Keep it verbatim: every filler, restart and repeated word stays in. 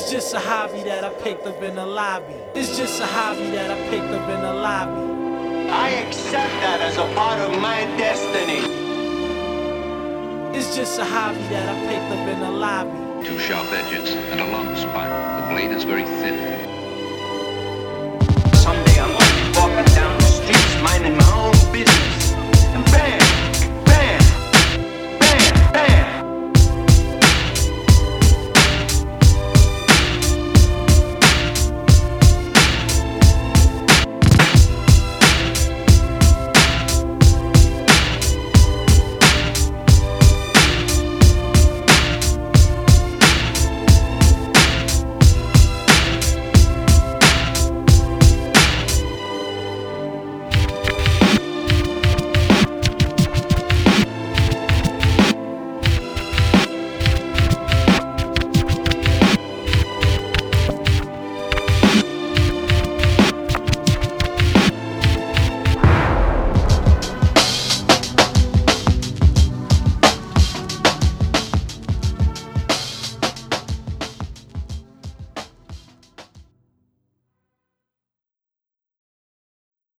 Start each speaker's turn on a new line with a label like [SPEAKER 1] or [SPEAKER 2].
[SPEAKER 1] It's just a hobby that I picked up in the lobby. It's just a hobby that I picked up in the lobby.
[SPEAKER 2] I accept that as a part of my destiny.
[SPEAKER 1] It's just a hobby that I picked up in the lobby.
[SPEAKER 3] Two sharp edges and a long